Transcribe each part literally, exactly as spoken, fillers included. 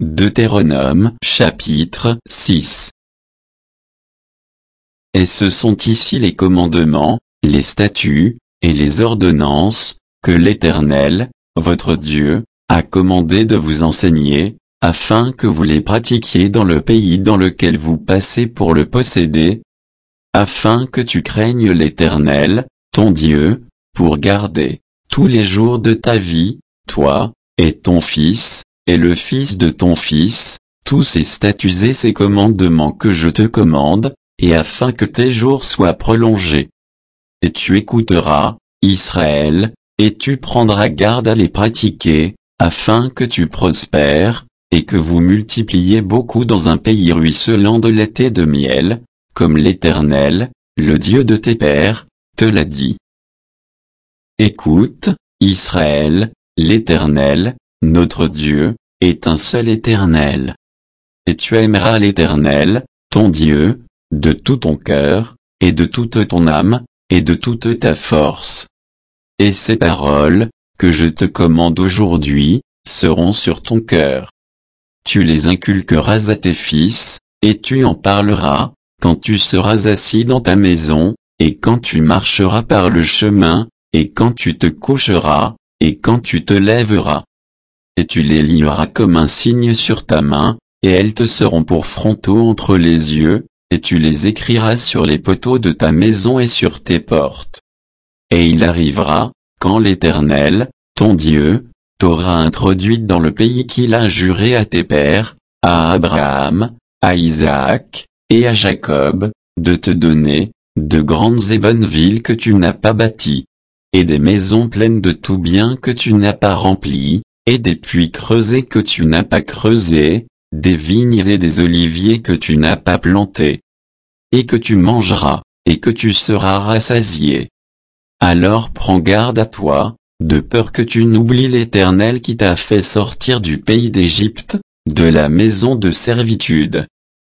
Deutéronome chapitre six. Et ce sont ici les commandements, les statuts, et les ordonnances, que l'Éternel, votre Dieu, a commandé de vous enseigner, afin que vous les pratiquiez dans le pays dans lequel vous passez pour le posséder, afin que tu craignes l'Éternel, ton Dieu, pour garder, tous les jours de ta vie, toi, et ton fils, et le fils de ton fils, tous ces statuts et ces commandements que je te commande, et afin que tes jours soient prolongés. Et tu écouteras, Israël, et tu prendras garde à les pratiquer, afin que tu prospères, et que vous multipliez beaucoup dans un pays ruisselant de lait et de miel, comme l'Éternel, le Dieu de tes pères, te l'a dit. Écoute, Israël, l'Éternel, notre Dieu, est un seul Éternel. Et tu aimeras l'Éternel, ton Dieu, de tout ton cœur, et de toute ton âme, et de toute ta force. Et ces paroles, que je te commande aujourd'hui, seront sur ton cœur. Tu les inculqueras à tes fils, et tu en parleras, quand tu seras assis dans ta maison, et quand tu marcheras par le chemin, et quand tu te coucheras, et quand tu te lèveras. Et tu les lieras comme un signe sur ta main, et elles te seront pour frontaux entre les yeux, et tu les écriras sur les poteaux de ta maison et sur tes portes. Et il arrivera, quand l'Éternel, ton Dieu, t'aura introduit dans le pays qu'il a juré à tes pères, à Abraham, à Isaac, et à Jacob, de te donner, de grandes et bonnes villes que tu n'as pas bâties, et des maisons pleines de tout bien que tu n'as pas remplies, et des puits creusés que tu n'as pas creusés, des vignes et des oliviers que tu n'as pas plantés, et que tu mangeras, et que tu seras rassasié. Alors prends garde à toi, de peur que tu n'oublies l'Éternel qui t'a fait sortir du pays d'Égypte, de la maison de servitude.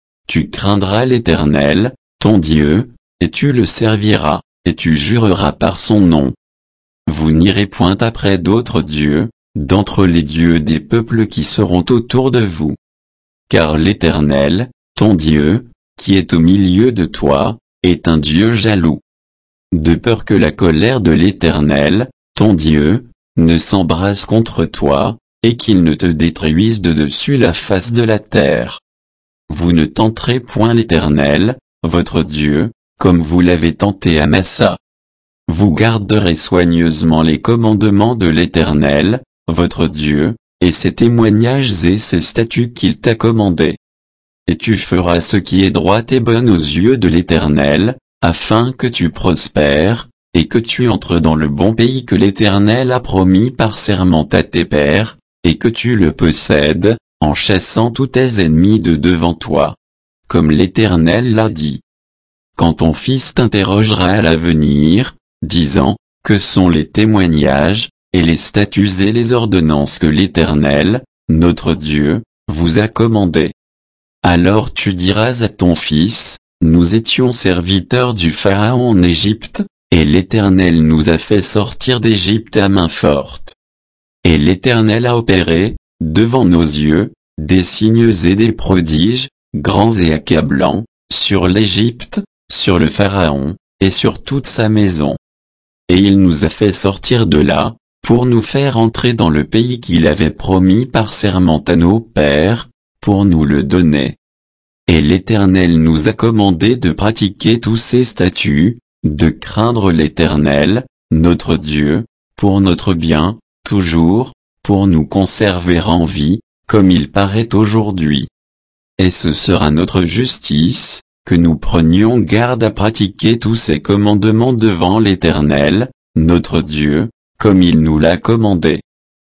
Tu craindras l'Éternel, ton Dieu, et tu le serviras, et tu jureras par son nom. Vous n'irez point après d'autres dieux, d'entre les dieux des peuples qui seront autour de vous. Car l'Éternel, ton Dieu, qui est au milieu de toi, est un Dieu jaloux. De peur que la colère de l'Éternel, ton Dieu, ne s'embrase contre toi, et qu'il ne te détruise de dessus la face de la terre. Vous ne tenterez point l'Éternel, votre Dieu, comme vous l'avez tenté à Massa. Vous garderez soigneusement les commandements de l'Éternel, votre Dieu, et ses témoignages et ses statuts qu'il t'a commandés. Et tu feras ce qui est droit et bon aux yeux de l'Éternel, afin que tu prospères, et que tu entres dans le bon pays que l'Éternel a promis par serment à tes pères, et que tu le possèdes, en chassant tous tes ennemis de devant toi. Comme l'Éternel l'a dit. Quand ton fils t'interrogera à l'avenir, disant, que sont les témoignages, et les statuts et les ordonnances que l'Éternel, notre Dieu, vous a commandés. Alors tu diras à ton fils, nous étions serviteurs du Pharaon en Égypte, et l'Éternel nous a fait sortir d'Égypte à main forte. Et l'Éternel a opéré, devant nos yeux, des signes et des prodiges, grands et accablants, sur l'Égypte, sur le Pharaon, et sur toute sa maison. Et il nous a fait sortir de là, pour nous faire entrer dans le pays qu'il avait promis par serment à nos pères, pour nous le donner. Et l'Éternel nous a commandé de pratiquer tous ses statuts, de craindre l'Éternel, notre Dieu, pour notre bien, toujours, pour nous conserver en vie, comme il paraît aujourd'hui. Et ce sera notre justice, que nous prenions garde à pratiquer tous ces commandements devant l'Éternel, notre Dieu, comme il nous l'a commandé.